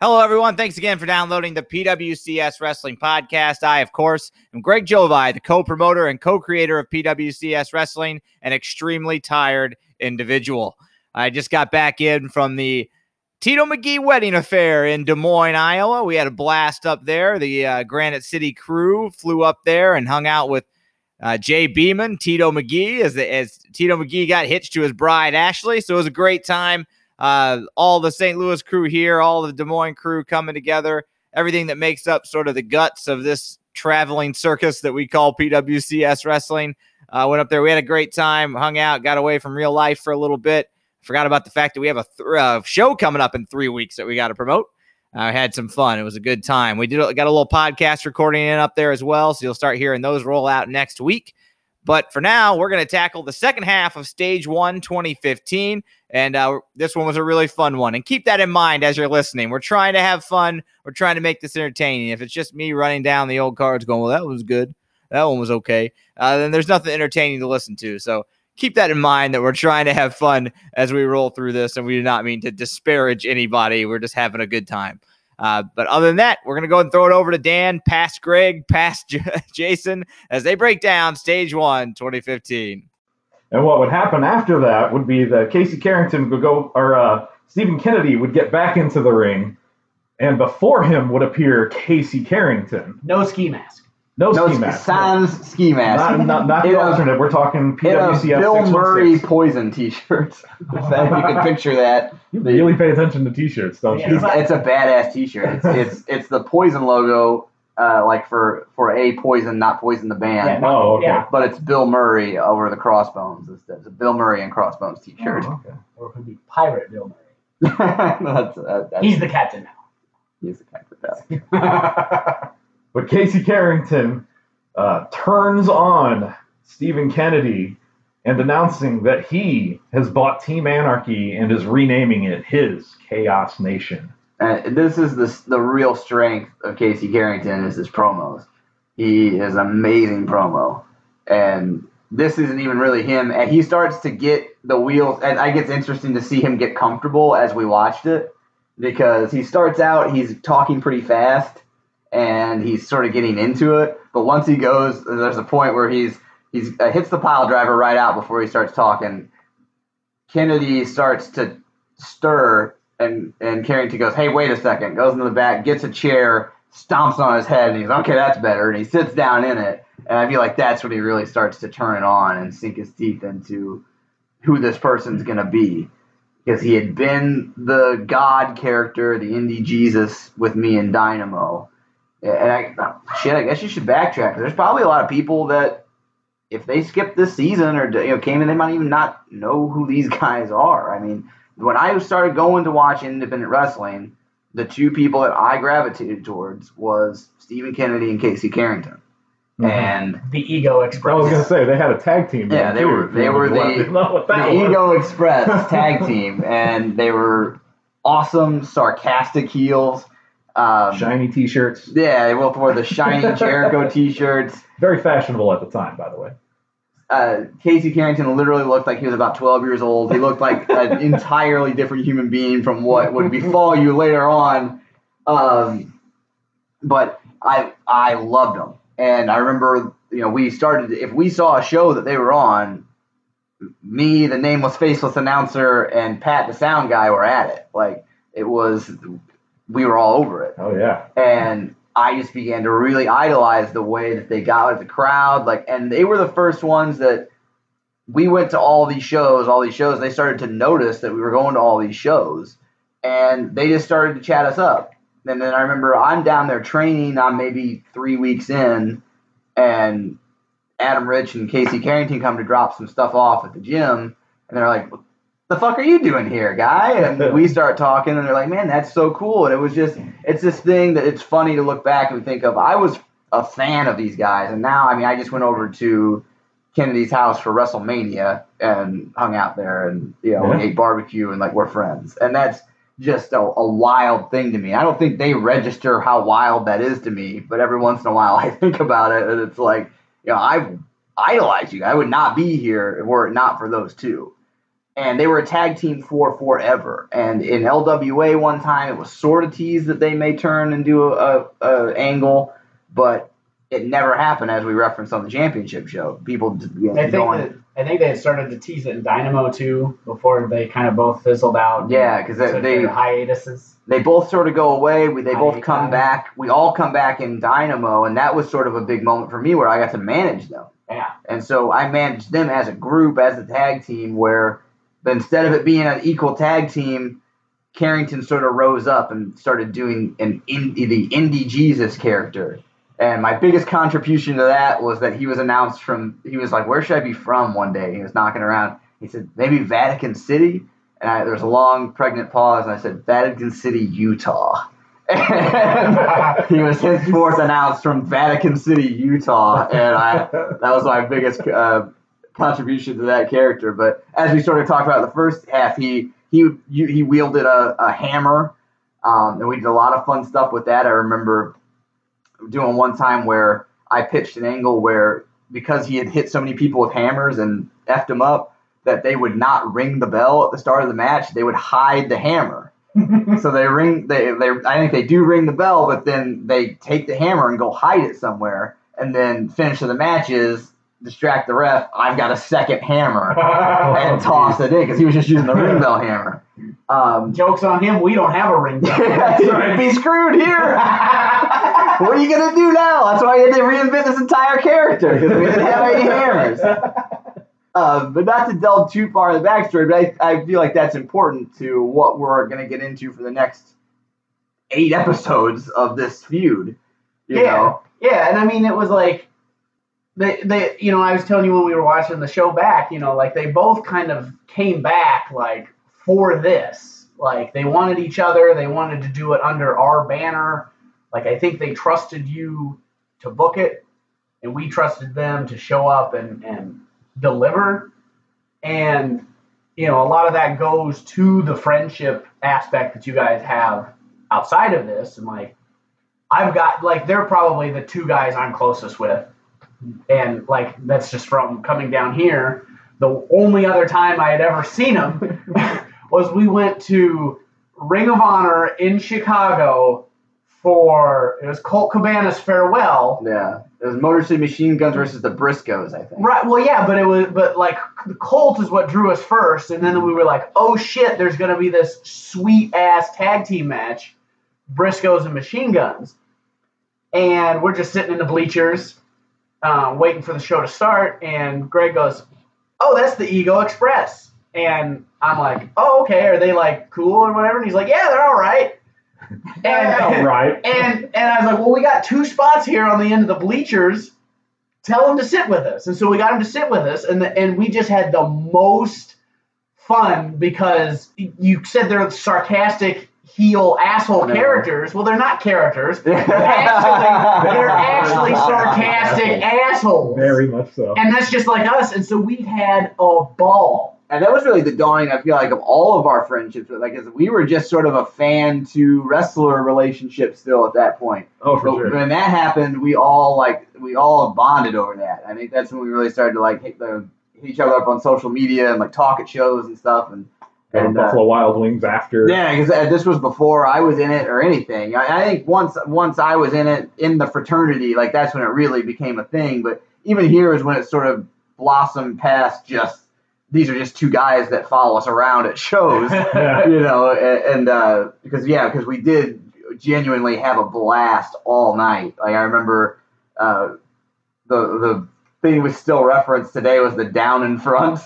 Hello, everyone. Thanks again for downloading the PWCS Wrestling Podcast. I, of course, am Greg Jovi, the co-promoter and co-creator of PWCS Wrestling, an extremely tired individual. I just got back in from the Tito McGee wedding affair in Des Moines, Iowa. We had a blast up there. The Granite City crew flew up there and hung out with Jay Beeman, Tito McGee, as Tito McGee got hitched to his bride, Ashley. So it was a great time. All the St. Louis crew here, all the Des Moines crew coming together, everything that makes up sort of the guts of this traveling circus that we call PWCS Wrestling. Went up there. We had a great time, hung out, got away from real life for a little bit. Forgot about the fact that we have a show coming up in 3 weeks that we got to promote. Had some fun. It was a good time. We got a little podcast recording in up there as well, so you'll start hearing those roll out next week. But for now, we're going to tackle the second half of Stage 1 2015, and this one was a really fun one. And keep that in mind as you're listening. We're trying to have fun. We're trying to make this entertaining. If it's just me running down the old cards going, well, that was good, that one was okay, then there's nothing entertaining to listen to. So keep that in mind that we're trying to have fun as we roll through this, and we do not mean to disparage anybody. We're just having a good time. But other than that, we're going to go and throw it over to Dan, past Greg, past Jason, as they break down Stage 1 2015. And what would happen after that would be that Casey Carrington would go, or Stephen Kennedy would get back into the ring, and before him would appear Casey Carrington. No ski mask. No ski mask. Sans ski mask. Not the alternate. We're talking PWCS. Bill Murray Poison t-shirts. If you can picture that. You really pay attention to t-shirts, don't you? It's a badass t-shirt. It's the Poison logo, like for a Poison, not Poison the band. Yeah, okay. Yeah. But it's Bill Murray over the Crossbones. It's a Bill Murray and Crossbones t-shirt. Oh, okay. Or it could be Pirate Bill Murray. He's the captain now. He's the captain now. But Casey Carrington turns on Stephen Kennedy and announcing that he has bought Team Anarchy and is renaming it his Chaos Nation. And this is the real strength of Casey Carrington is his promos. He is an amazing promo. And this isn't even really him. And he starts to get the wheels. And I think it's interesting to see him get comfortable as we watched it. Because he starts out, he's talking pretty fast. And he's sort of getting into it. But once he goes, there's a point where he's hits the pile driver right out before he starts talking. Kennedy starts to stir, and Carrington goes, hey, wait a second. Goes into the back, gets a chair, stomps on his head, and he's, okay, that's better. And he sits down in it. And I feel like that's when he really starts to turn it on and sink his teeth into who this person's going to be. Because he had been the God character, the indie Jesus with me and Dynamo. And I guess you should backtrack. There's probably a lot of people that, if they skip this season or came in, they might even not know who these guys are. I mean, when I started going to watch independent wrestling, the two people that I gravitated towards was Stephen Kennedy and Casey Carrington. Mm-hmm. And the Ego Express. I was going to say, they had a tag team. Yeah, they were the Ego Express tag team, and they were awesome, sarcastic heels. Shiny t-shirts. Yeah, they both wore the shiny Jericho t-shirts. Very fashionable at the time, by the way. Casey Carrington literally looked like he was about 12 years old. He looked like an entirely different human being from what would befall you later on. But I loved him. And I remember, if we saw a show that they were on, me, the nameless, faceless announcer, and Pat, the sound guy, were at it. Like, we were all over it. Oh, yeah. And I just began to really idolize the way that they got with the crowd. And they were the first ones that we went to all these shows. They started to notice that we were going to all these shows. And they just started to chat us up. And then I remember I'm down there training. I'm maybe 3 weeks in. And Adam Rich and Casey Carrington come to drop some stuff off at the gym. And they're like, the fuck are you doing here, guy? And we start talking, and they're like, man, that's so cool. And it was just, it's this thing that it's funny to look back and think of. I was a fan of these guys, and now, I just went over to Kennedy's house for WrestleMania and hung out there and, we ate barbecue and, we're friends. And that's just a wild thing to me. I don't think they register how wild that is to me, but every once in a while I think about it, and it's like, I idolize you. I would not be here were it not for those two. And they were a tag team for forever. And in LWA one time, it was sort of teased that they may turn and do a angle, but it never happened, as we referenced on the championship show. People, I think they had started to tease it in Dynamo too before they kind of both fizzled out. Yeah, because they hiatuses. They both sort of go away. They both come Hiatus. back. We all come back in Dynamo, and that was sort of a big moment for me where I got to manage them. Yeah. And so I managed them as a group, as a tag team, where instead of it being an equal tag team, Carrington sort of rose up and started doing the Indie Jesus character. And my biggest contribution to that was that he was announced he was like, where should I be from one day? He was knocking around. He said, maybe Vatican City. And there was a long pregnant pause, and I said, Vatican City, Utah. And he was henceforth announced from Vatican City, Utah. And that was my biggest contribution to that character. But as we sort of talked about in the first half, he wielded a hammer, and we did a lot of fun stuff with that. I remember doing one time where I pitched an angle where, because he had hit so many people with hammers and effed them up, that they would not ring the bell at the start of the match. They would hide the hammer. So I think they do ring the bell, but then they take the hammer and go hide it somewhere, and then finish of the match is distract the ref. I've got a second hammer and toss it in, because he was just using the ring bell hammer. Joke's on him. We don't have a ring bell. You'd be screwed here. What are you going to do now? That's why you had to reinvent this entire character, because we didn't have any hammers. But not to delve too far in the backstory, but I feel like that's important to what we're going to get into for the next 8 episodes of this feud. You know? Yeah, and I mean, it was like, they I was telling you when we were watching the show back, like they both kind of came back like for this. Like they wanted each other, they wanted to do it under our banner. Like I think they trusted you to book it, and we trusted them to show up and deliver. And a lot of that goes to the friendship aspect that you guys have outside of this. And like I've got, like, they're probably the 2 guys I'm closest with, and like that's just from coming down here. The only other time I had ever seen them was we went to Ring of Honor in Chicago it was Colt Cabana's farewell. Yeah. It was Motor City Machine Guns versus the Briscoes, I think. Right. Well, yeah, but like the Colt is what drew us first, and then we were like, oh shit, there's gonna be this sweet ass tag team match, Briscoes and Machine Guns, and we're just sitting in the bleachers, waiting for the show to start, and Greg goes, oh, that's the Ego Express, and I'm like, oh, okay, are they like cool or whatever? And he's like, yeah, they're all right. And I was like, well, we got 2 spots here on the end of the bleachers. Tell them to sit with us. And so we got them to sit with us, and we just had the most fun, because you said they're sarcastic heel asshole characters. Well, they're not characters. They're actually sarcastic assholes. Very much so. And that's just like us. And so we had a ball. And that was really the dawning, I feel like, of all of our friendships. Like, we were just sort of a fan to wrestler relationship still at that point. Oh, for sure. When that happened, we all bonded over that. I think that's when we really started to like hit each other up on social media and like talk at shows and stuff. And Buffalo Wild Wings after. Yeah, because this was before I was in it or anything. I think once I was in it, in the fraternity, like that's when it really became a thing. But even here is when it sort of blossomed past just, these are just 2 guys that follow us around at shows, because we did genuinely have a blast all night. Like I remember the thing we still referenced today was the down in front.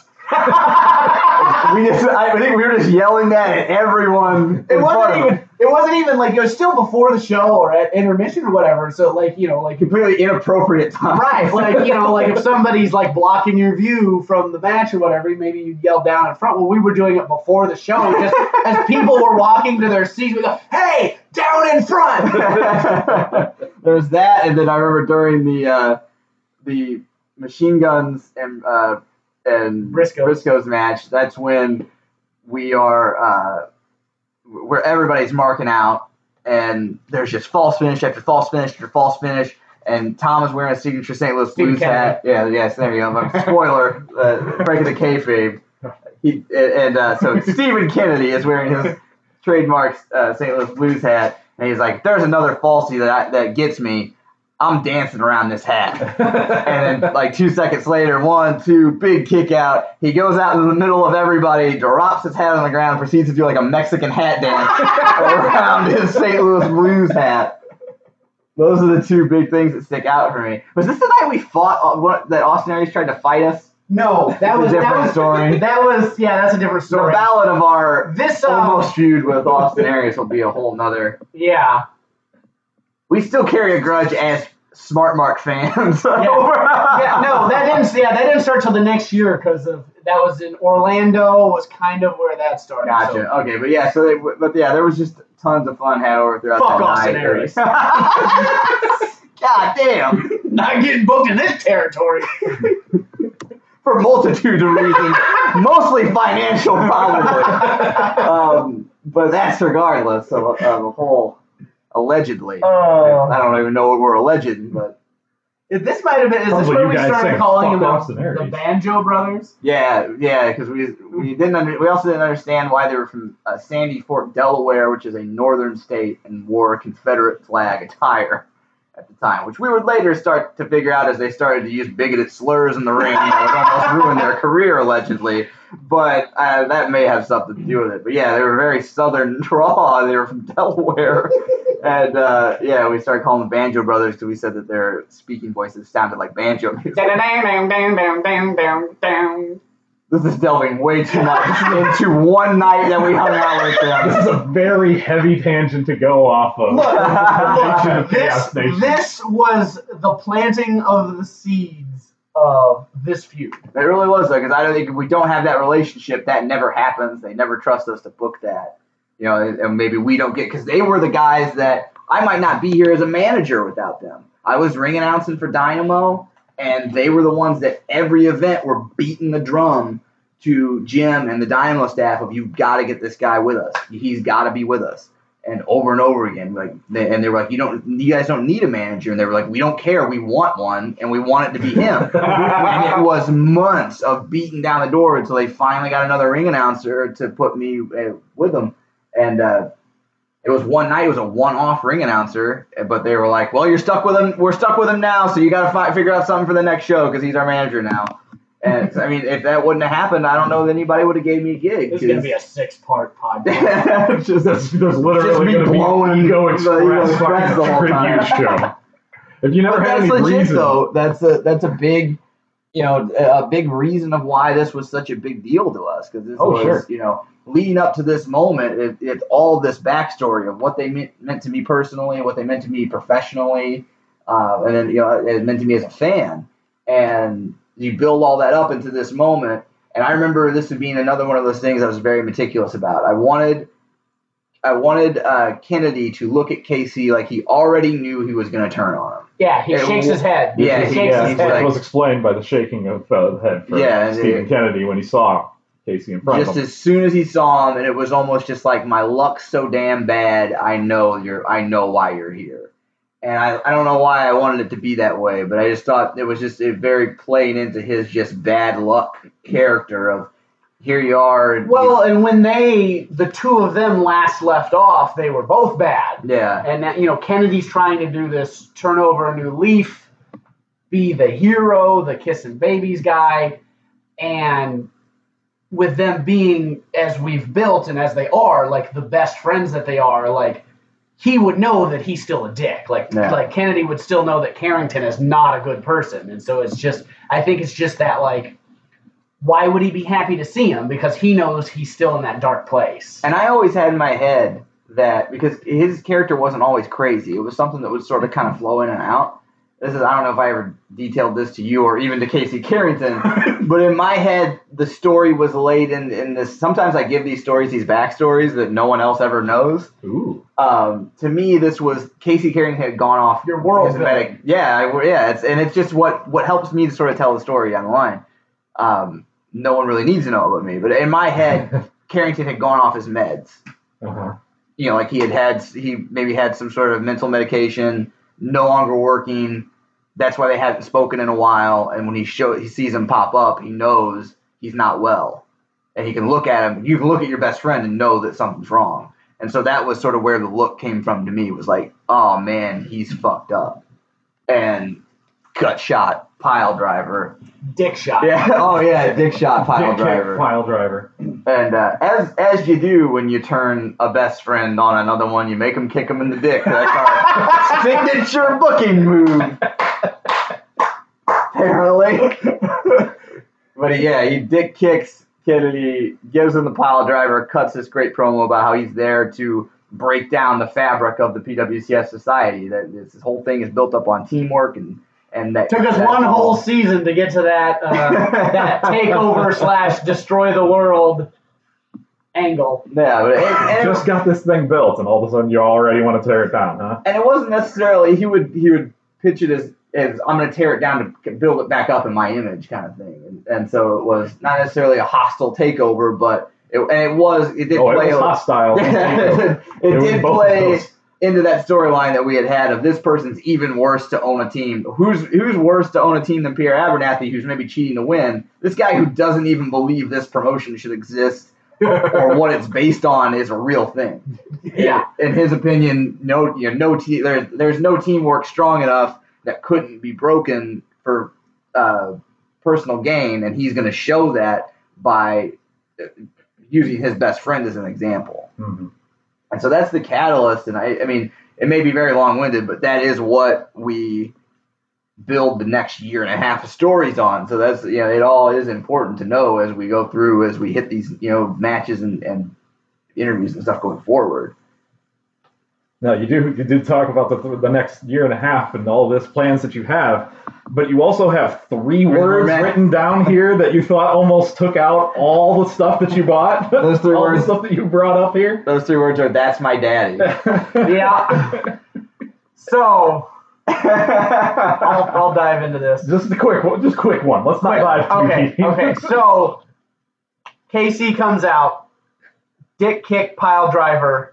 I think we were just yelling that at everyone. It wasn't even like, it was still before the show or at intermission or whatever. So like completely inappropriate time. Right. Like if somebody's like blocking your view from the match or whatever, maybe you yell down in front. Well, we were doing it before the show, just as people were walking to their seats. We go, hey, down in front. There's that, and then I remember during the Machine Guns and Briscoes match, that's when we are where everybody's marking out, and there's just false finish after false finish after false finish, and Tom is wearing a signature St. Louis Blues hat. Yes, there you go. Spoiler, breaking the kayfabe. So Stephen Kennedy is wearing his trademark St. Louis Blues hat, and he's like, "There's another falsity that gets me. I'm dancing around this hat." And then, like 2 seconds later, 1, 2, big kick out. He goes out in the middle of everybody, drops his hat on the ground, and proceeds to do like a Mexican hat dance around his St. Louis Blues hat. Those are the two big things that stick out for me. Was this the night we fought? That Austin Aries tried to fight us? No, that was a different story. That's a different story. The ballad of our almost feud with Austin Aries will be a whole nother. Yeah. We still carry a grudge as Smart Mark fans. That didn't start till the next year because that was in Orlando. Was kind of where that started. Gotcha. So. Okay, but yeah, there was just tons of fun had over throughout Fuck that Austin night. Aries. God damn. Not getting booked in this territory. For a multitude of reasons, mostly financial, probably. But that's regardless of the whole allegedly. I don't even know what we're alleging, but this might have been. Is this Probably where you we guys started saying, calling "Fuck them Austin the Aries." Banjo Brothers? yeah, because we didn't. We also didn't understand why they were from Sandy Fort, Delaware, which is a northern state, and wore Confederate flag attire at the time, which we would later start to figure out as they started to use bigoted slurs in the ring. It almost ruined their career, allegedly. But that may have something to do with it. But yeah, they were very southern draw. They were from Delaware. And we started calling them Banjo Brothers because we said that their speaking voices sounded like banjo music. This is delving way too much into one night that we hung out with them. This is a very heavy tangent to go off of. Look, this was the planting of the seeds of this feud. It really was, though, because I don't think if we don't have that relationship, that never happens. They never trust us to book that. And maybe we don't get, because they were the guys that I might not be here as a manager without them. I was ring announcing for Dynamo, and they were the ones that every event were beating the drum to Jim and the Dynamo staff of, you've got to get this guy with us. He's got to be with us. And over again, and they were like, you guys don't need a manager. And they were like, we don't care. We want one, and we want it to be him. And it was months of beating down the door until they finally got another ring announcer to put me with them. And it was one night. It was a one-off ring announcer, but they were like, well, you're stuck with him. We're stuck with him now, so you got to figure out something for the next show because he's our manager now. And if that wouldn't have happened, I don't know that anybody would have gave me a gig. This is going to be a 6-part podcast. There's literally going to be Ego Express the whole tribute time. show. If you never had any legit, reason, though, that's a big, a big reason of why this was such a big deal to us, because this was, leading up to this moment, it's all this backstory of what they meant to me personally, what they meant to me professionally, and then it meant to me as a fan, and you build all that up into this moment. And I remember this being another one of those things I was very meticulous about. I wanted Kennedy to look at Casey like he already knew he was going to turn on him. Yeah, he shakes his head. Yeah, he shakes his head. It was explained by the shaking of the head from Stephen Kennedy when he saw Casey in front of him. Just as soon as he saw him, and it was almost just like, my luck's so damn bad, I know why you're here. And I don't know why I wanted it to be that way, but I just thought it was just very playing into his just bad luck character of, here you are. And when the two of them last left off, they were both bad. Yeah. And that, Kennedy's trying to do this, turn over a new leaf, be the hero, the kissing babies guy, and with them being as we've built and as they are, like the best friends that they are, like he would know that he's still a dick. Like Kennedy would still know that Carrington is not a good person. And so I think it's just that, like, why would he be happy to see him? Because he knows he's still in that dark place. And I always had in my head that, because his character wasn't always crazy, it was something that would sort of kind of flow in and out. I don't know if I ever detailed this to you or even to Casey Carrington, but in my head, the story was laid in this. Sometimes I give these stories, these backstories that no one else ever knows. Ooh. To me, this was Casey Carrington had gone off. Your world building. It's just what helps me to sort of tell the story down the line. No one really needs to know about me, but in my head, Carrington had gone off his meds. Uh-huh. Like he maybe had some sort of mental medication, no longer working. That's why they hadn't spoken in a while. And when he sees him pop up, he knows he's not well. and he can look at him. You can look at your best friend and know that something's wrong. And so that was sort of where the look came from to me. It was like, oh man, he's fucked up. And gut shot, pile driver. Dick shot. Yeah. Oh yeah, dick shot, pile driver. Pile driver. And as you do when you turn a best friend on another one, you make him kick him in the dick. That's our signature booking move. Apparently. But he dick kicks Kennedy, gives him the pile driver, cuts this great promo about how he's there to break down the fabric of the PWCS society. That this whole thing is built up on teamwork and that took us one whole season to get to that that takeover / destroy the world angle. Yeah, but Just got this thing built, and all of a sudden you already want to tear it down, huh? And it wasn't necessarily he would pitch it as I'm going to tear it down to build it back up in my image kind of thing, and so it was not necessarily a hostile takeover, but it did play hostile. it did play into that storyline that we had of this person's even worse to own a team. Who's worse to own a team than Pierre Abernathy, who's maybe cheating to win? This guy who doesn't even believe this promotion should exist or what it's based on is a real thing. Yeah. In his opinion, there's no teamwork strong enough that couldn't be broken for personal gain, and he's going to show that by using his best friend as an example. Mm-hmm. And so that's the catalyst, and I mean, it may be very long-winded, but that is what we build the next year and a half of stories on. So that's, it all is important to know as we go through, as we hit these, matches and interviews and stuff going forward. No, you did talk about the next year and a half and all this plans that you have, but you also have 3 words written down here that you thought almost took out all the stuff that you bought. Those 3 all words, the stuff that you brought up here. Those 3 words are "That's my daddy." Yeah. So I'll dive into this. Just quick one. Let's not dive too deep. Okay. So KC comes out, dick kick pile driver.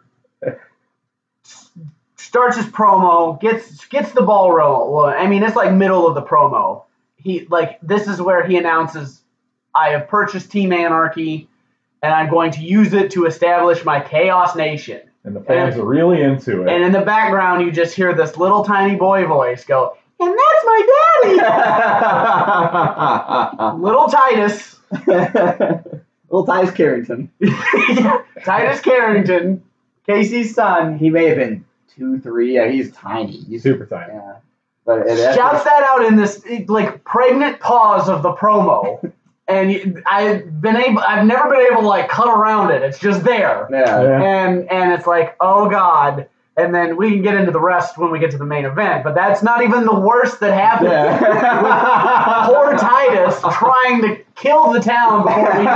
Starts his promo, gets the ball rolling. I mean, it's like middle of the promo. This is where he announces, I have purchased Team Anarchy, and I'm going to use it to establish my Chaos Nation. And the fans are really into it. And in the background, you just hear this little tiny boy voice go, and that's my daddy! Little Titus. Little Titus Carrington. Titus Carrington, Casey's son. He may have been 2, 3. Yeah, he's tiny. He's super tiny. Yeah. But shouts that out in this pregnant pause of the promo, and I've never been able to cut around it. It's just there. Yeah. And it's like, oh God. And then we can get into the rest when we get to the main event, but that's not even the worst that happened. Yeah. With poor Titus trying to kill the town before we even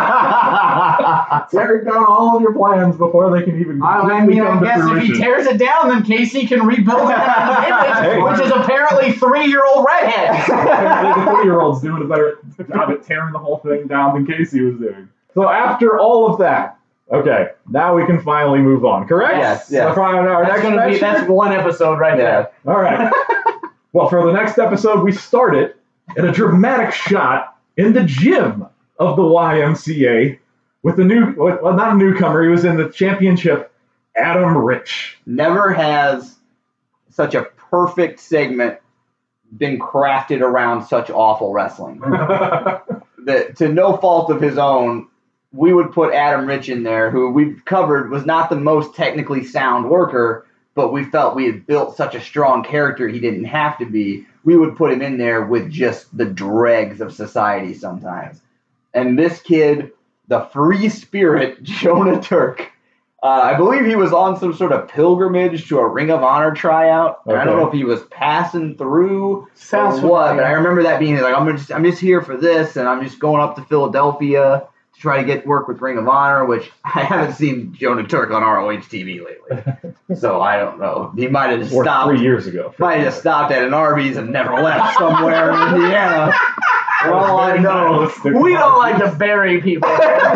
have it. Tear down all of your plans before they can even I guess if he tears it down, then Casey can rebuild it in his image, which is apparently 3-year-old redhead. The 3-year-old's doing a better job at tearing the whole thing down than Casey was doing. So after all of that, okay, now we can finally move on, correct? Yes. That's one episode right there. All right. Well, for the next episode, we started at a dramatic shot in the gym of the YMCA with not a newcomer, he was in the championship, Adam Rich. Never has such a perfect segment been crafted around such awful wrestling. That, to no fault of his own, we would put Adam Rich in there, who we've covered was not the most technically sound worker, but we felt we had built such a strong character he didn't have to be. We would put him in there with just the dregs of society sometimes. And this kid, the free spirit, Jonah Turk, I believe he was on some sort of pilgrimage to a Ring of Honor tryout. Okay. I don't know if he was passing through Sounds or what, but I remember that being like, I'm just here for this, and I'm just going up to Philadelphia to try to get work with Ring of Honor, which I haven't seen Jonah Turk on ROH TV lately. So I don't know. He might have just stopped 3 years ago. Might have just stopped at an Arby's and never left somewhere in Indiana. For all I know, we don't like to bury people.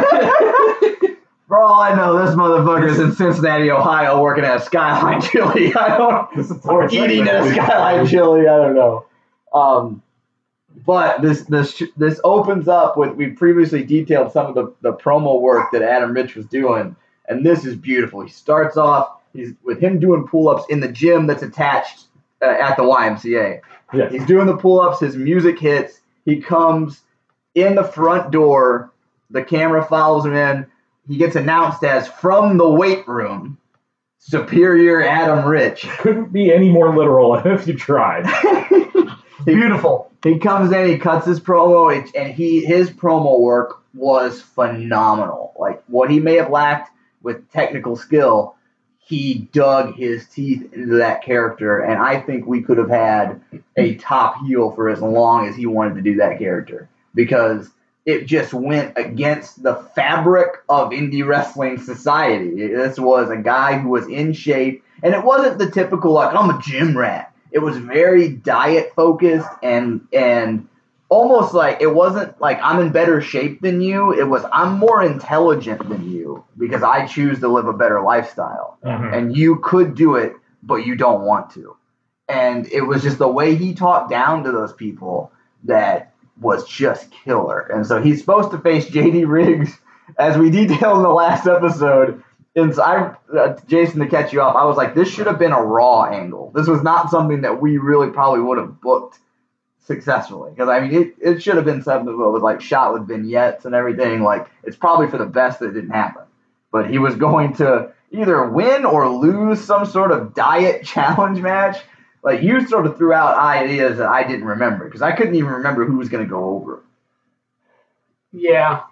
For all I know, this motherfucker's in Cincinnati, Ohio, working at a Skyline Chili. Or eating at a Skyline Chili. I don't know. But this opens up with, we previously detailed some of the promo work that Adam Rich was doing, and this is beautiful. He starts off with him doing pull-ups in the gym that's attached at the YMCA. Yes. He's doing the pull-ups. His music hits. He comes in the front door. The camera follows him in. He gets announced as from the weight room, Superior Adam Rich. Couldn't be any more literal if you tried. Beautiful. He comes in, he cuts his promo, and his promo work was phenomenal. Like, what he may have lacked with technical skill, he dug his teeth into that character, and I think we could have had a top heel for as long as he wanted to do that character, because it just went against the fabric of indie wrestling society. This was a guy who was in shape, and it wasn't the typical, like, I'm a gym rat. It was very diet focused and almost like, it wasn't like I'm in better shape than you. It was, I'm more intelligent than you because I choose to live a better lifestyle. Mhm. And you could do it, but you don't want to. And it was just the way he talked down to those people that was just killer. And so he's supposed to face JD Riggs, as we detailed in the last episode. And so Jason, to catch you up, I was like, this should have been a Raw angle. This was not something that we really probably would have booked successfully. Because, I mean, it should have been something that was, like, shot with vignettes and everything. Like, it's probably for the best that it didn't happen. But he was going to either win or lose some sort of diet challenge match. Like, you sort of threw out ideas that I didn't remember. Because I couldn't even remember who was going to go over. Yeah.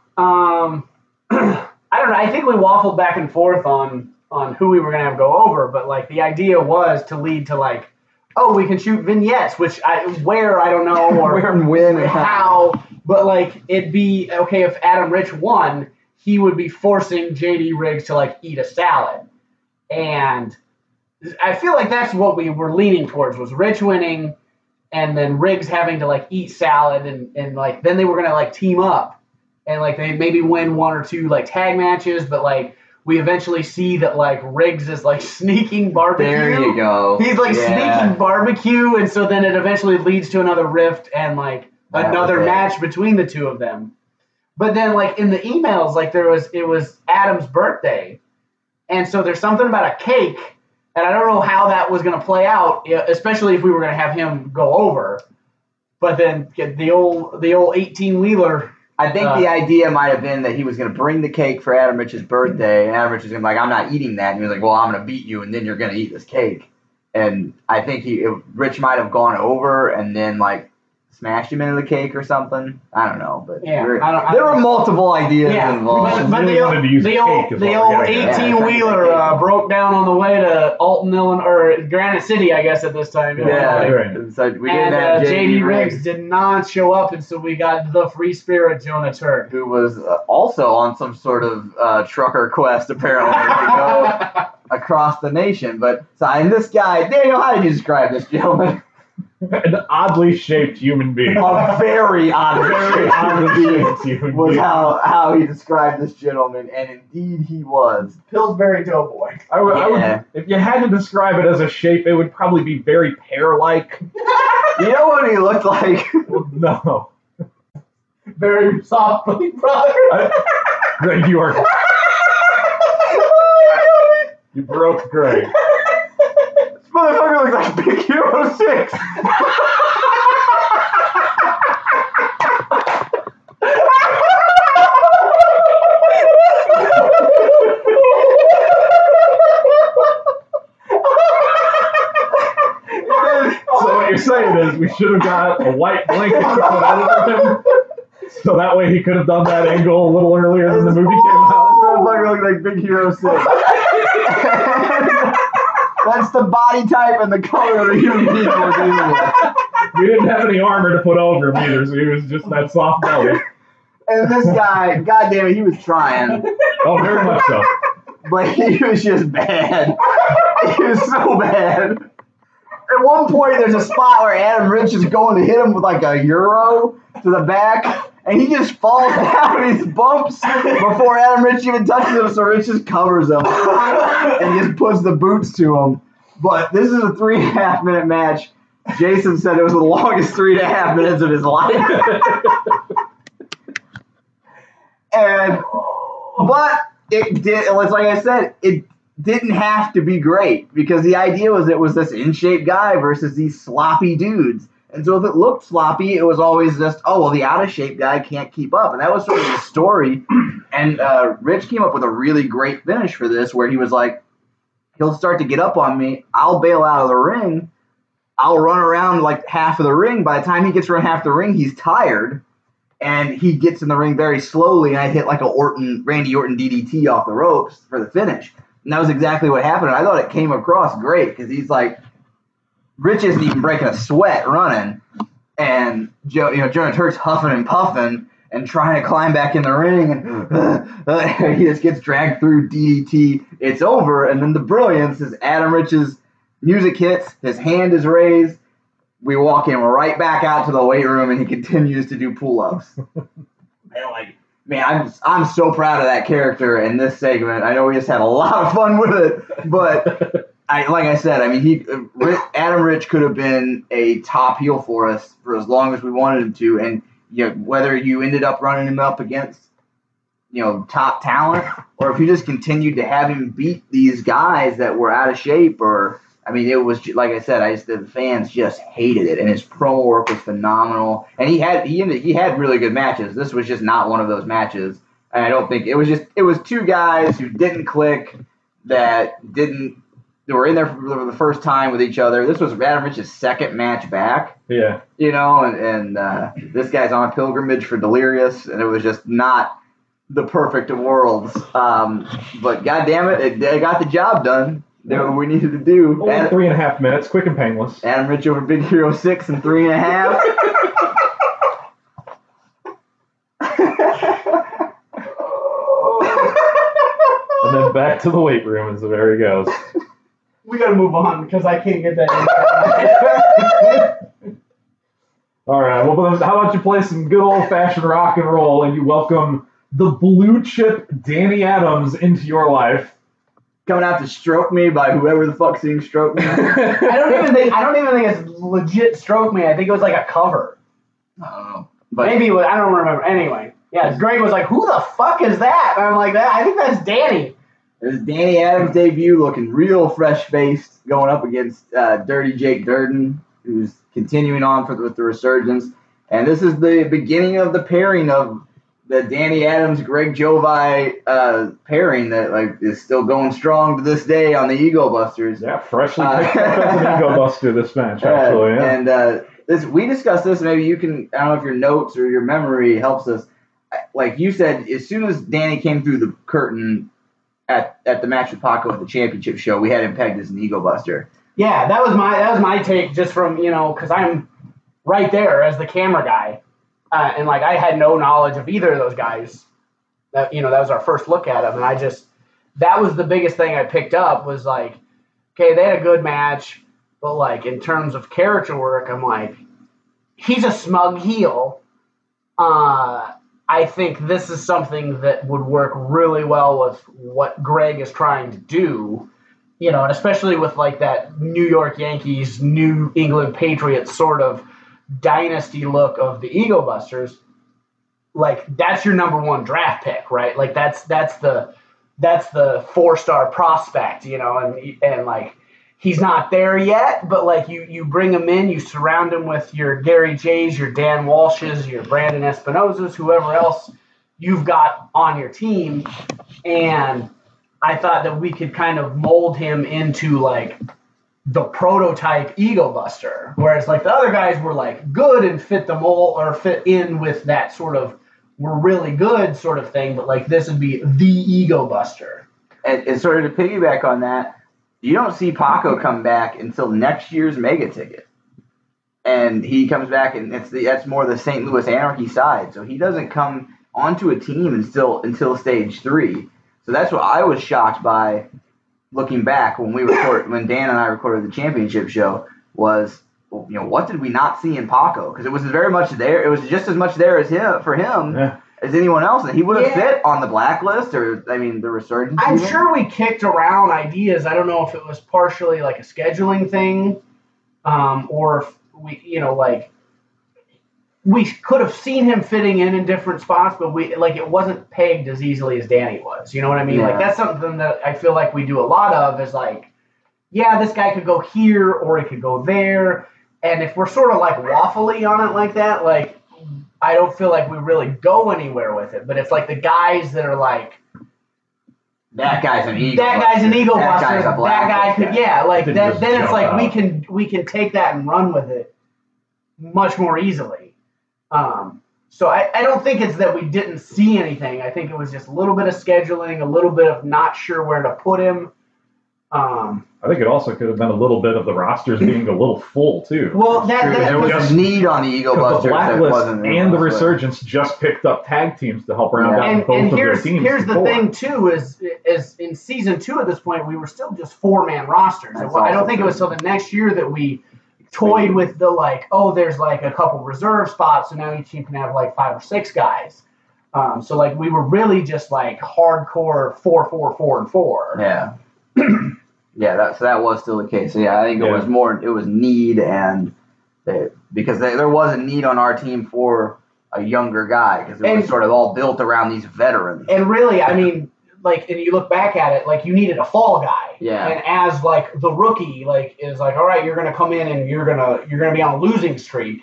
I don't know. I think we waffled back and forth on who we were going to have go over, but like the idea was to lead to like, oh, we can shoot vignettes, which I don't know, or Where and when and how, but like it'd be okay if Adam Rich won, he would be forcing JD Riggs to like eat a salad, and I feel like that's what we were leaning towards, was Rich winning, and then Riggs having to like eat salad, and like then they were gonna like team up. And, like, they maybe win one or two, like, tag matches, but, like, we eventually see that, like, Riggs is, like, sneaking barbecue. There you go. He's, like, sneaking barbecue, and so then it eventually leads to another rift and, like, another match between the two of them. But then, like, in the emails, like, it was Adam's birthday, and so there's something about a cake, and I don't know how that was going to play out, especially if we were going to have him go over. But then the old 18-wheeler... I think the idea might have been that he was going to bring the cake for Adam Rich's birthday, and Adam Rich was going to be like, I'm not eating that. And he was like, well, I'm going to beat you, and then you're going to eat this cake. And I think Rich might have gone over and then, like, smashed him into the cake or something. I don't know. But yeah, there were multiple ideas involved. But the old 18-wheeler broke down on the way to Alton, Illinois, or Granite City, I guess, at this time. Yeah. So we didn't have JD Riggs did not show up, and so we got the free spirit Jonah Turk, who was also on some sort of trucker quest, apparently, to go across the nation. But and this guy, Daniel, how did you describe this gentleman? An oddly shaped human being. A very oddly shaped human was being. how he described this gentleman, and indeed he was. Pillsbury Doughboy. I would, if you had to describe it as a shape, it would probably be very pear-like. You know what he looked like? Well, no. Very softly, brother. Greg, you are... You broke Greg. This motherfucker looks like Big Hero 6. So what you're saying is we should have got a white blanket to put over him, so that way he could have done that angle a little earlier than the movie came out. This motherfucker looks like Big Hero 6. That's the body type and the color of the human being we're dealing with. We didn't have any armor to put over him either, so he was just that soft belly. And this guy, goddamn it, he was trying. Oh, very much so. But he was just bad. He was so bad. At one point, there's a spot where Adam Rich is going to hit him with like a euro to the back, and he just falls down and he bumps before Adam Rich even touches him, so Rich just covers him and just puts the boots to him. But this is a 3.5 minute match. Jason said it was the longest 3.5 minutes of his life. But it did. It was like I said, it didn't have to be great because the idea was it was this in shape guy versus these sloppy dudes. And so if it looked sloppy, it was always just, oh, well, the out of shape guy can't keep up. And that was sort of the story. And Rich came up with a really great finish for this where he was like, he'll start to get up on me. I'll bail out of the ring. I'll run around like half of the ring. By the time he gets around half the ring, he's tired. And he gets in the ring very slowly. And I hit like a Randy Orton DDT off the ropes for the finish. And that was exactly what happened. And I thought it came across great because he's like, Rich isn't even breaking a sweat running. And Jonah Turk's huffing and puffing and trying to climb back in the ring. And he just gets dragged through DDT. It's over. And then the brilliance is Adam Rich's music hits. His hand is raised. We walk him right back out to the weight room, and he continues to do pull-ups. Man, I'm so proud of that character in this segment. I know we just had a lot of fun with it, but like I said, I mean, Adam Rich could have been a top heel for us for as long as we wanted him to, and whether you ended up running him up against top talent, or if you just continued to have him beat these guys that were out of shape, or I mean, it was like I said, the fans just hated it, and his promo work was phenomenal, and he had really good matches. This was just not one of those matches, and I don't think it was two guys who didn't click, they were in there for the first time with each other. This was Adam Rich's second match back. Yeah. And this guy's on a pilgrimage for Delirious, and it was just not the perfect of worlds. But goddamn it, it got the job done. Did what we needed to do. Only 3.5 minutes, quick and painless. Adam Rich over Big Hero 6 in 3.5. And then back to the weight room as there he goes. We gotta move on because I can't get that in. All right, well, how about you play some good old-fashioned rock and roll and you welcome the blue chip Danny Adams into your life. Coming out to Stroke Me by whoever the fuck sings Stroke Me. I don't even think it's legit Stroke Me. I think it was like a cover. I don't know. But maybe it was, I don't remember. Anyway, yeah, Greg was like, who the fuck is that? And I'm like, I think that's Danny. It was Danny Adams' debut, looking real fresh-faced, going up against Dirty Jake Durden, who's continuing on with the resurgence. And this is the beginning of the pairing of the Danny Adams, Greg Jovi pairing that is still going strong to this day on the Ego Busters. Yeah, freshly picked up as an Ego Buster this match, actually. Yeah. And we discussed this. Maybe you can, I don't know if your notes or your memory helps us. Like you said, as soon as Danny came through the curtain at the match with Paco at the championship show, we had him pegged as an Ego Buster. Yeah, that was my take, just from because I'm right there as the camera guy, and I had no knowledge of either of those guys. That that was our first look at them, and that was the biggest thing I picked up was okay, they had a good match, but in terms of character work, I'm like, he's a smug heel. I think this is something that would work really well with what Greg is trying to do, and especially with that New York Yankees, New England Patriots sort of dynasty look of the Ego Busters. That's your number one draft pick, right? That's the 4-star prospect, and he's not there yet, but you bring him in, you surround him with your Gary Jays, your Dan Walshes, your Brandon Espinosas, whoever else you've got on your team. And I thought that we could kind of mold him into the prototype Ego Buster, whereas the other guys were good and fit the mold or fit in with that sort of we're really good sort of thing, but this would be the Ego Buster. And sort of to piggyback on that, you don't see Paco come back until next year's Mega Ticket. And he comes back, and that's more the St. Louis Anarchy side. So he doesn't come onto a team until stage 3. So that's what I was shocked by looking back when when Dan and I recorded the championship show was, what did we not see in Paco? Because it was very much there. It was just as much there as for him. Yeah. As anyone else, and he would have fit on the blacklist or, the resurgence. I'm sure we kicked around ideas. I don't know if it was partially a scheduling thing or if we, we could have seen him fitting in different spots, but it wasn't pegged as easily as Danny was. You know what I mean? Yeah. Like that's something that I feel like we do a lot of is like, yeah, this guy could go here or he could go there. And if we're sort of like waffly on it like that, like I don't feel like we really go anywhere with it. But it's like the guys that are like, that guy's an Eagle that guy's an Eagle That Buster. guy's a That Black guy Ops could, guy. yeah, like Didn't that. just Then it's jump like out. we can take that and run with it much more easily. So I don't think it's that we didn't see anything. I think it was just a little bit of scheduling, a little bit of not sure where to put him. I think it also could have been a little bit of the rosters being a little full too. Well, There was just- a need on the Eagle Because Busters the that Blacklist wasn't and the Resurgence just picked up tag teams to help round out both and of their here's teams. here's the before. thing too is in season 2 at this point we were still just 4-man rosters. That's I don't also think it was true. till the next year that we toyed with the like, oh, there's like a couple reserve spots, so now each team can have like 5 or 6 guys. So like we were really just like hardcore 4-4-4-4. Yeah. Yeah, that was still the case. So yeah, I think it was need and because there was a need on our team for a younger guy because it was sort of all built around these veterans. And really, I mean, like, and you look back at it, like you needed a fall guy. Yeah. And as like the rookie, like is like, all right, you're gonna come in and you're gonna be on a losing streak,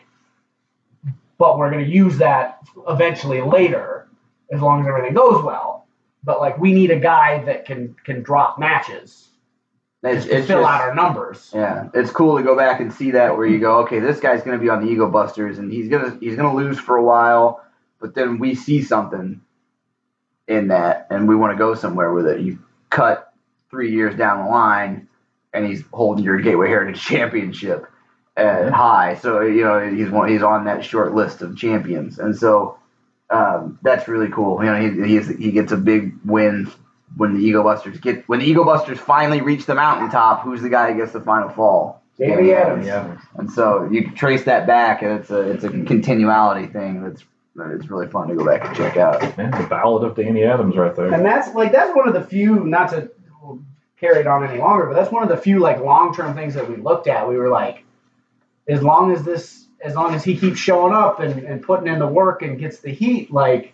but we're gonna use that eventually later, as long as everything goes well. But like we need a guy that can drop matches. To fill out our numbers. Yeah, it's cool to go back and see that where you go, okay, this guy's going to be on the Eagle Busters and he's gonna lose for a while, but then we see something in that and we want to go somewhere with it. You cut 3 years down the line and he's holding your Gateway Heritage Championship at high, so he's on that short list of champions, and so that's really cool. He gets a big win. When the Eagle Busters finally reach the mountaintop, who's the guy who gets the final fall? Danny Adams. And so you can trace that back, and it's a continuality thing it's really fun to go back and check out. Man, the Ballad of Danny Adams right there. And that's one of the few, not to carry it on any longer, but that's one of the few like long-term things that we looked at. We were like, as long as he keeps showing up and putting in the work and gets the heat, like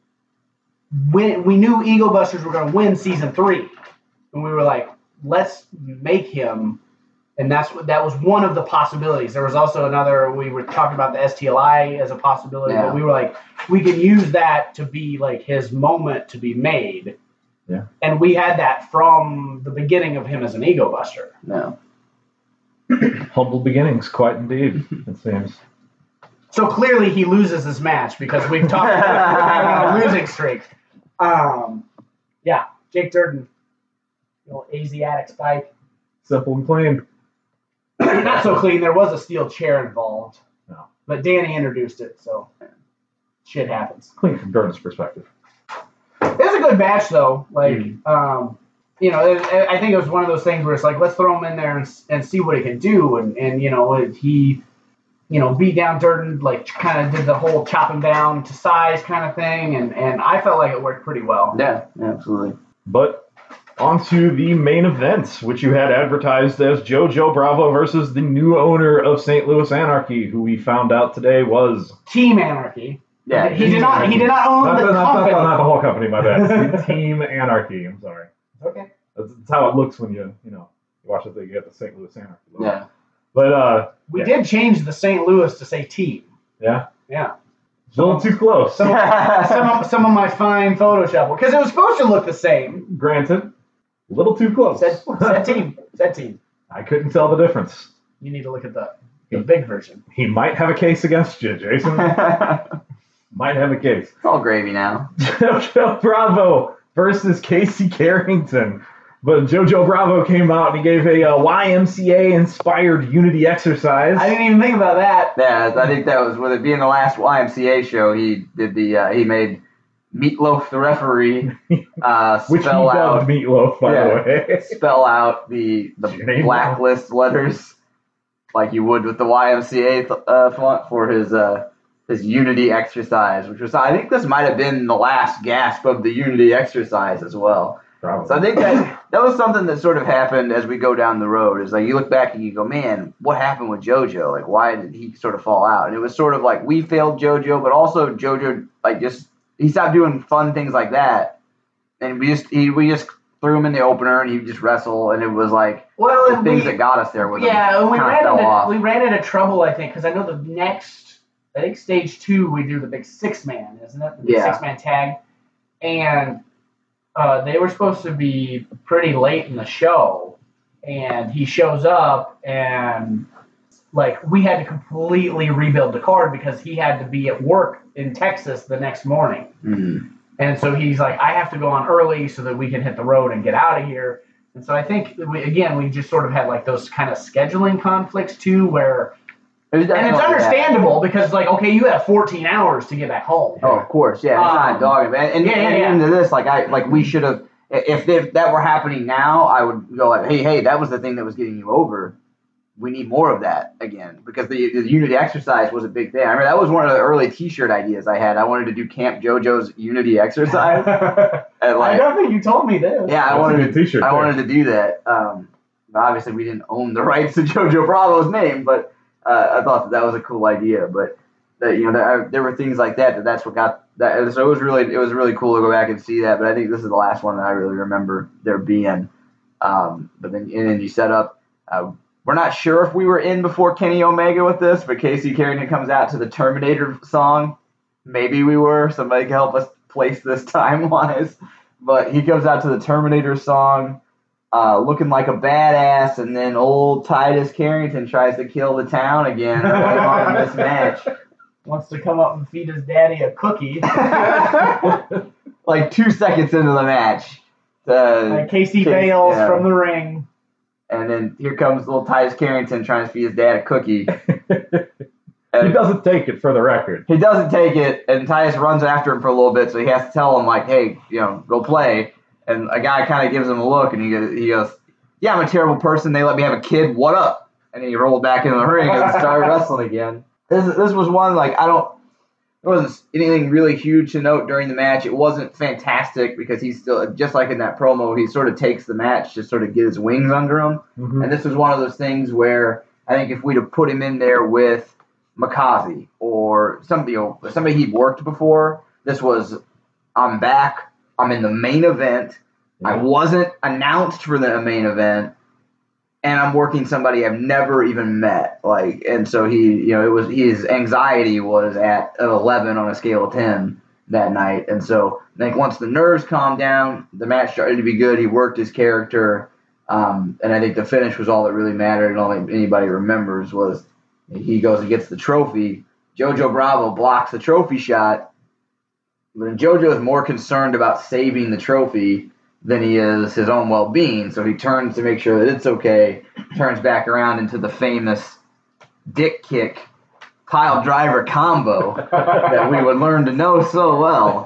we knew Eagle Busters were going to win season 3, and we were like, let's make him. And that was one of the possibilities. There was also another. We were talking about the STLI as a possibility, but we were like, we can use that to be like his moment to be made. Yeah. And we had that from the beginning of him as an Eagle Buster. Yeah. Humble beginnings, quite indeed, it seems. So clearly he loses this match because we've talked about a losing streak. Yeah, Jake Durden, Asiatic spike. Simple and clean. Not so clean. There was a steel chair involved. No. But Danny introduced it, so shit happens. Clean from Durden's perspective. It was a good match, though. Like, I think it was one of those things where it's like, let's throw him in there and see what he can do. And he beat down Durden, like, kind of did the whole chop him down to size kind of thing. And I felt like it worked pretty well. Yeah, absolutely. But on to the main event, which you had advertised as JoJo Bravo versus the new owner of St. Louis Anarchy, who we found out today was Team Anarchy. Yeah, He did not own the company. not the whole company, my bad. It's Team Anarchy. I'm sorry. Okay. That's how it looks when you watch it. You get the St. Louis Anarchy logo. Yeah. But We did change the St. Louis to say Team. Yeah. Yeah. It's a little too close. Some of my fine Photoshop, because it was supposed to look the same. Granted, a little too close. Said Team. I couldn't tell the difference. You need to look at the big version. He might have a case against you, Jason. Might have a case. It's all gravy now. JoJo Bravo versus Casey Carrington. But JoJo Bravo came out and he gave a YMCA-inspired unity exercise. I didn't even think about that. Yeah, I think that was, with it being the last YMCA show, he did he made Meatloaf the referee Which he spell out dubbed Meatloaf, by the way. spell out the blacklist letters like you would with the YMCA font for his unity exercise, which was, I think this might have been the last gasp of the unity exercise as well. Probably. So I think that was something that sort of happened as we go down the road. Is like you look back and you go, man, what happened with JoJo? Like, why did he sort of fall out? And it was sort of like we failed JoJo, but also JoJo like just he stopped doing fun things like that, and we just threw him in the opener and he'd just wrestle, and it was like the things that got us there with him. Yeah, and we ran into trouble, I think, because I know I think stage 2 we do the big 6-man, isn't it? The big 6-man tag, and they were supposed to be pretty late in the show, and he shows up, and like we had to completely rebuild the card because he had to be at work in Texas the next morning. Mm-hmm. And so he's like, I have to go on early so that we can hit the road and get out of here. And so I think, we just sort of had like those kind of scheduling conflicts too, where, and it's understandable because like, okay, you have 14 hours to get back home. Oh, of course, yeah, it's not dogging, man. And into this, like we should have, if that were happening now, I would go like, hey, that was the thing that was getting you over. We need more of that again because the Unity exercise was a big thing. I remember that was one of the early T-shirt ideas I had. I wanted to do Camp JoJo's Unity exercise. And like, I don't think you told me this. Yeah, I wanted to do that. Obviously, we didn't own the rights to JoJo Bravo's name, but I thought that was a cool idea. But there were things like that. That's what got that. So it was really cool to go back and see that. But I think this is the last one that I really remember there being. But then you set up. We're not sure if we were in before Kenny Omega with this, but Casey Carrington comes out to the Terminator song. Maybe we were. Somebody can help us place this time-wise. But he comes out to the Terminator song looking like a badass, and then old Titus Carrington tries to kill the town again on this match. Wants to come up and feed his daddy a cookie. Like 2 seconds into the match. Casey bails from the ring. And then here comes little Titus Carrington trying to feed his dad a cookie. He doesn't take it, for the record. He doesn't take it, and Titus runs after him for a little bit, so he has to tell him, like, hey, go play. And a guy kind of gives him a look, and he goes, yeah, I'm a terrible person. They let me have a kid. What up? And then he rolled back into the ring and started wrestling again. This was one, like, there wasn't anything really huge to note during the match. It wasn't fantastic because he's still, just like in that promo, he sort of takes the match to sort of get his wings under him. Mm-hmm. And this was one of those things where I think if we'd have put him in there with Makazi or somebody he'd worked before, this was, I'm back, I'm in the main event, I wasn't announced for the main event, and I'm working somebody I've never even met. And so his anxiety was at an 11 on a scale of 10 that night. And so I think once the nerves calmed down, the match started to be good. He worked his character. And I think the finish was all that really mattered. And all that anybody remembers was he goes and gets the trophy. JoJo Bravo blocks the trophy shot. But JoJo is more concerned about saving the trophy than he is his own well-being. So he turns to make sure that it's okay, turns back around into the famous dick kick pile driver combo that we would learn to know so well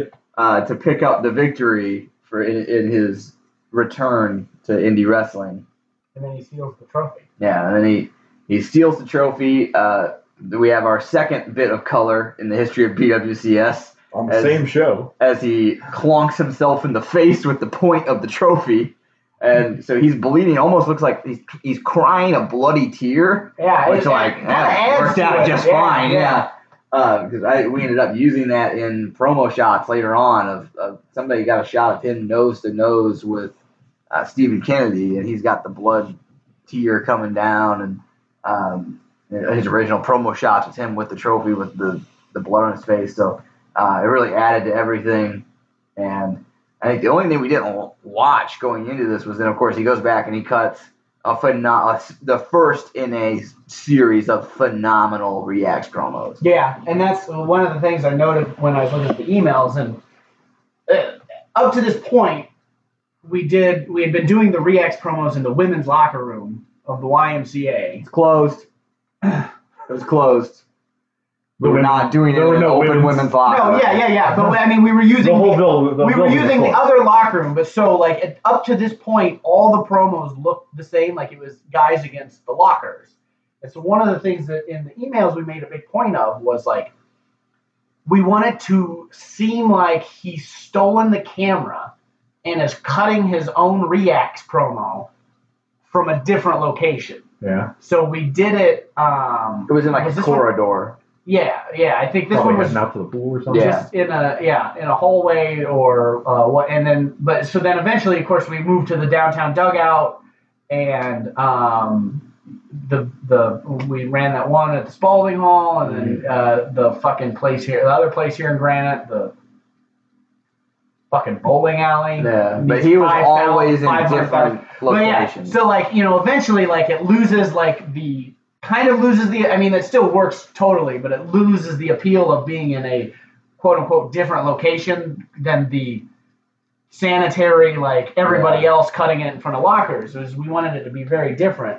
to pick up the victory in his return to indie wrestling. And then he steals the trophy. Yeah, and then he steals the trophy. We have our second bit of color in the history of BWCS. On the same show. As he clonks himself in the face with the point of the trophy. And so he's bleeding. Almost looks like he's crying a bloody tear. Yeah. Which worked out just fine. Yeah. Because we ended up using that in promo shots later on of somebody got a shot of him nose to nose with Stephen Kennedy. And he's got the blood tear coming down. And his original promo shots was him with the trophy with the blood on his face. So it really added to everything, and I think the only thing we didn't watch going into this was then, of course, he goes back and he cuts the first in a series of phenomenal Reacts promos. Yeah, and that's one of the things I noted when I was looking at the emails. And up to this point, we had been doing the Reacts promos in the women's locker room of the YMCA. It's closed. It was closed. We were not doing it in an open women's locker room. No, yeah. But I mean, we were using the other locker room. But so, like, up to this point, all the promos looked the same. Like it was guys against the lockers. And so one of the things that in the emails we made a big point of was like, we wanted to seem like he's stolen the camera and is cutting his own Reacts promo from a different location. Yeah. So we did it. It was in like a corridor. Yeah. I think this Probably one was heading out to the pool or something. just in a hallway or what. And then, so then eventually, of course, we moved to the downtown dugout, and we ran that one at the Spalding Hall, and then the fucking place here, the other place here in Granite, the fucking bowling alley. Yeah, but he was always in different locations. So eventually, it loses I mean, it still works totally, but it loses the appeal of being in a quote unquote different location than the sanitary, everybody else cutting it in front of lockers. We wanted it to be very different.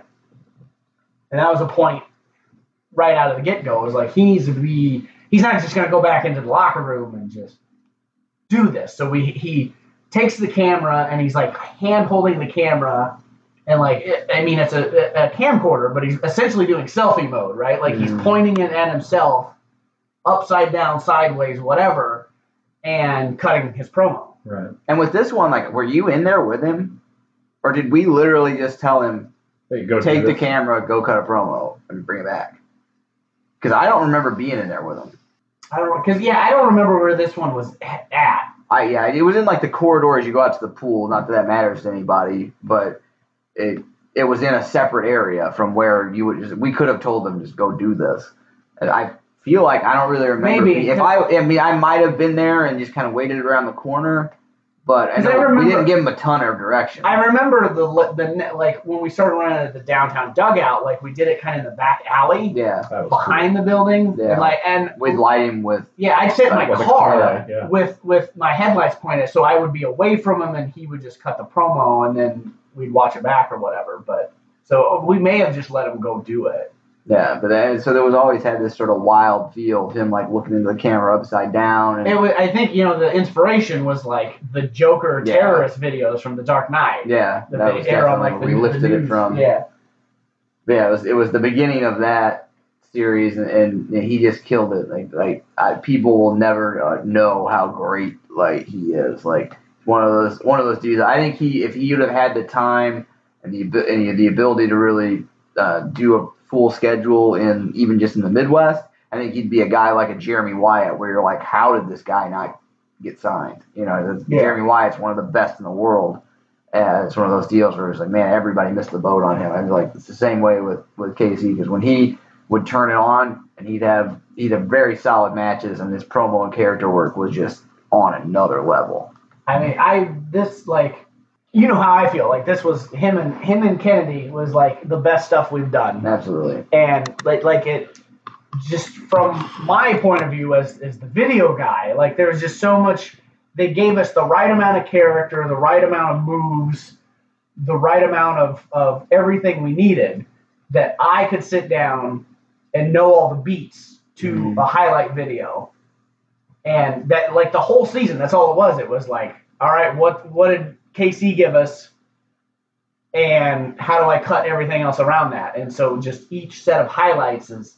And that was a point right out of the get-go. It was he's not just going to go back into the locker room and just do this. So he takes the camera and he's hand holding the camera, and it's a camcorder, but he's essentially doing selfie mode, right? He's pointing it at himself, upside down, sideways, whatever, and cutting his promo. Right. And with this one, were you in there with him, or did we literally just tell him, hey, go take the camera, go cut a promo, and bring it back? Because I don't remember being in there with him. I don't remember where this one was at. It was in the corridor as you go out to the pool. Not that that matters to anybody, but it was in a separate area from where we could have told them just go do this. And I feel like I don't really remember. Maybe I might have been there and just kind of waited around the corner. But we didn't give him a ton of direction. I remember the when we started running at the downtown dugout, we did it kind of in the back alley, behind the building, and we'd light him with. Yeah, I'd sit in my car with my headlights pointed, so I would be away from him, and he would just cut the promo, and then we'd watch it back or whatever. But so we may have just let him go do it. Yeah, but so there was always had this sort of wild feel of him looking into the camera upside down. And I think the inspiration was the Joker terrorist videos from The Dark Knight. Yeah, that they air on where we lifted it from. Yeah, it was the beginning of that series, and he just killed it. People will never know how great he is. One of those dudes. I think if he would have had the time and the ability to really do a full schedule even just in the Midwest, I think he'd be a guy like a Jeremy Wyatt, where you're how did this guy not get signed? Jeremy Wyatt's one of the best in the world. It's one of those deals where it's man, everybody missed the boat on him. I was it's the same way with Casey, because when he would turn it on and he'd have very solid matches, and his promo and character work was just on another level. I mean, you know how I feel. This was him and Kennedy was the best stuff we've done. Absolutely. And it just from my point of view as the video guy, there was just so much. They gave us the right amount of character, the right amount of moves, the right amount of everything we needed, that I could sit down and know all the beats to a highlight video. And that the whole season, that's all it was. It was all right, what did KC give us, and how do I cut everything else around that? And so just each set of highlights is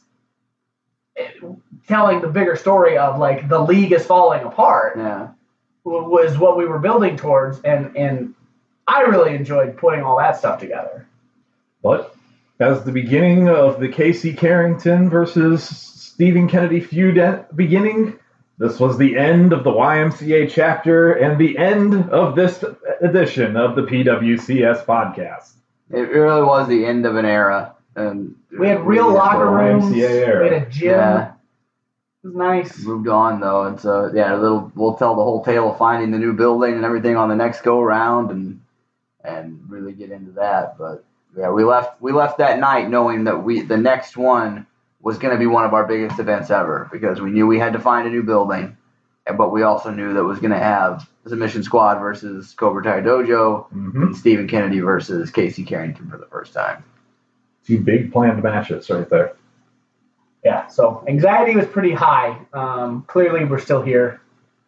telling the bigger story of the league is falling apart. Yeah, was what we were building towards, and I really enjoyed putting all that stuff together. But as the beginning of the Casey Carrington versus Stephen Kennedy feud beginning, this was the end of the YMCA chapter and the end of this edition of the PWCS podcast. It really was the end of an era. And we had real locker rooms. We had a gym. Yeah. It was nice. Moved on though, and so we'll tell the whole tale of finding the new building and everything on the next go around, and really get into that. But yeah, we left that night knowing that the next one was going to be one of our biggest events ever, because we knew we had to find a new building, but we also knew that it was going to have Submission Squad versus Cobra Kai Dojo, and Stephen Kennedy versus Casey Carrington for the first time. Two big planned matches right there. Yeah, so anxiety was pretty high. Clearly, we're still here.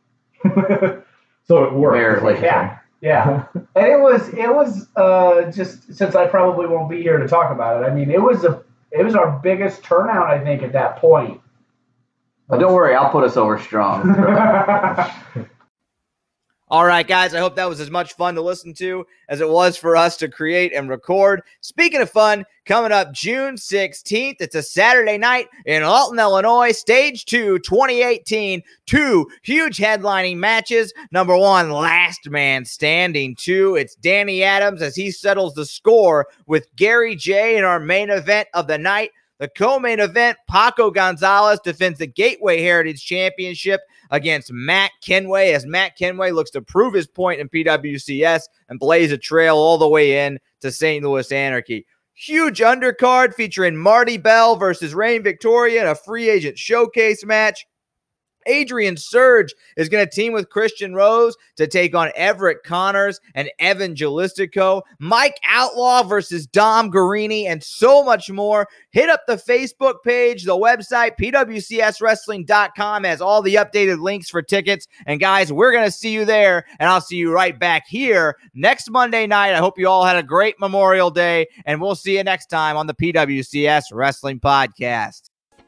So it worked. Barely. Yeah. And it was just, since I probably won't be here to talk about it, I mean, it was our biggest turnout, I think, at that point. But don't worry, I'll put us over strong. All right, guys, I hope that was as much fun to listen to as it was for us to create and record. Speaking of fun, coming up June 16th, it's a Saturday night in Alton, Illinois, Stage 2, 2018. 2 huge headlining matches. Number 1, Last Man Standing. 2, it's Danny Adams as he settles the score with Gary J in our main event of the night. The co-main event, Paco Gonzalez defends the Gateway Heritage Championship against Matt Kenway as Matt Kenway looks to prove his point in PWCS and blaze a trail all the way in to St. Louis Anarchy. Huge undercard featuring Marty Bell versus Reign Victoria in a free agent showcase match. Adrian Surge is going to team with Christian Rose to take on Everett Connors and Evan Jalistico. Mike Outlaw versus Dom Guarini and so much more. Hit up the Facebook page, the website, pwcswrestling.com has all the updated links for tickets. And guys, we're going to see you there, and I'll see you right back here next Monday night. I hope you all had a great Memorial Day, and we'll see you next time on the PWCS Wrestling Podcast.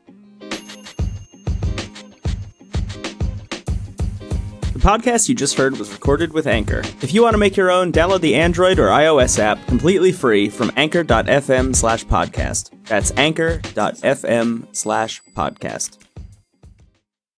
The podcast you just heard was recorded with Anchor. If you want to make your own, download the Android or iOS app completely free from anchor.fm/podcast. That's anchor.fm/podcast.